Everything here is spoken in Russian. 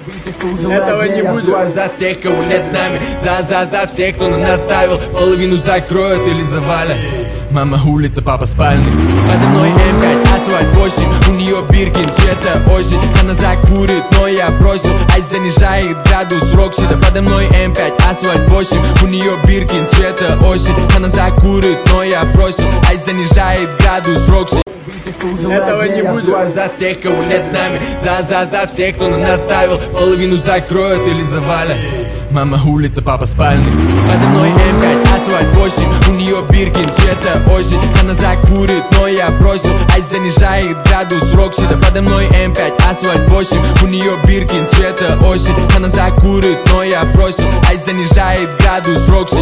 Этого не будет. За всех, кого нет с нами, за всех, кто на нас ставил. Половину закроют или завалят. Мама улица, папа спальник. Подо мной М5, асфальт 8. У нее Биркин, цвета осень. Она закурит, но я бросил. Ай, занижает градус Рокси. Да подо мной М5, асфальт 8. У нее Биркин, цвета осень. Она закурит, но я бросил. Ай, занижает градус Рокси. Этого не будет. За всех, кого нет с нами, за всех, кто на нас ставил. Половину закроют или завалят. Мама улица, папа спальник. Подо мной М5, асфальт 8. У нее Биркин, цвета осень. Она закурит, но я бросил. Ай, занижает градус Рокси. Да подо мной М5, асфальт 8. У нее Биркин, цвета осень. Она закурит, но я бросил. Ай, занижает градус Рокси.